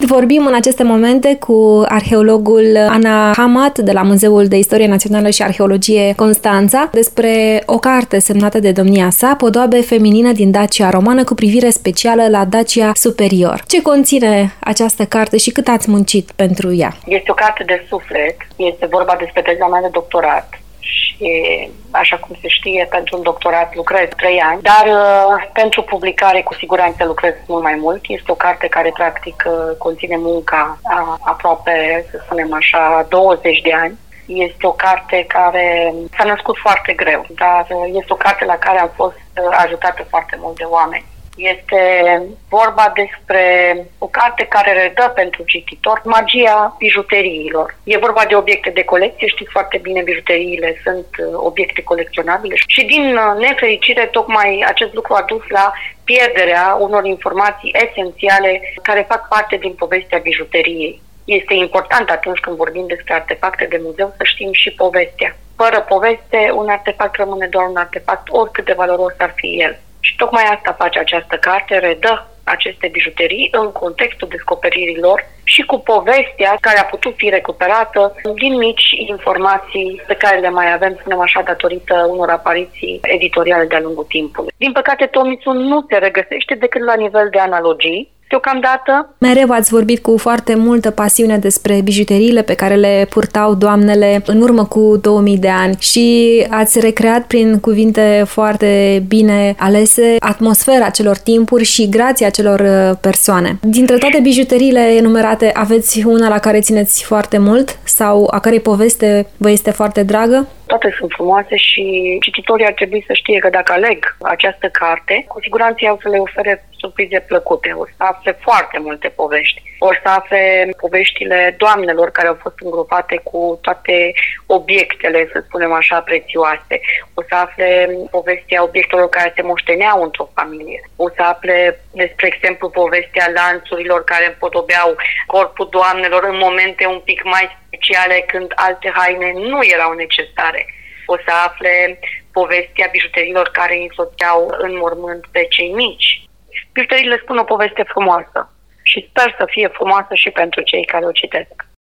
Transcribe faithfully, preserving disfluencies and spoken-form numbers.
Vorbim în aceste momente cu arheologul Ana Hamat de la Muzeul de Istorie Națională și Arheologie Constanța despre o carte semnată de domnia sa, Podoabe feminine din Dacia romană cu privire specială la Dacia Superior. Ce conține această carte și cât ați muncit pentru ea? Este o carte de suflet, este vorba despre teza mea de doctorat. Și, așa cum se știe, pentru un doctorat lucrez trei ani, dar uh, pentru publicare cu siguranță lucrez mult mai mult. Este o carte care, practic, uh, conține munca a, aproape, să spunem așa, douăzeci de ani. Este o carte care s-a născut foarte greu, dar uh, este o carte la care am fost uh, ajutată foarte mult de oameni. Este vorba despre o carte care redă pentru cititor magia bijuteriilor. E vorba de obiecte de colecție, știți foarte bine, bijuteriile sunt obiecte colecționabile și din nefericire tocmai acest lucru a dus la pierderea unor informații esențiale care fac parte din povestea bijuteriei. Este important atunci când vorbim despre artefacte de muzeu să știm și povestea. Fără poveste, un artefact rămâne doar un artefact, oricât de valoros ar fi el. Și tocmai asta face această carte, redă aceste bijuterii în contextul descoperirilor și cu povestea care a putut fi recuperată din mici informații pe care le mai avem, spunem așa, datorită unor apariții editoriale de-a lungul timpului. Din păcate, tomițul nu se regăsește decât la nivel de analogii. Deocamdată. Mereu ați vorbit cu foarte multă pasiune despre bijuteriile pe care le purtau doamnele în urmă cu două mii de ani și ați recreat prin cuvinte foarte bine alese atmosfera acelor timpuri și grația acelor persoane. Dintre toate bijuteriile enumerate, aveți una la care țineți foarte mult sau a cărei poveste vă este foarte dragă? Toate sunt frumoase și cititorii ar trebui să știe că dacă aleg această carte, cu siguranță au să le ofere surprize plăcute. O să afle foarte multe povești. O să afle poveștile doamnelor care au fost îngropate cu toate obiectele, să spunem așa, prețioase. O să afle povestea obiectelor care se moșteneau într-o familie. O să afle, despre exemplu, povestea lanțurilor care împodobeau corpul doamnelor în momente un pic mai speciale când alte haine nu erau necesare. O să afle povestea bijuteriilor care însoțeau în mormânt pe cei mici. Bijuteriile spun o poveste frumoasă și sper să fie frumoasă și pentru cei care o citesc.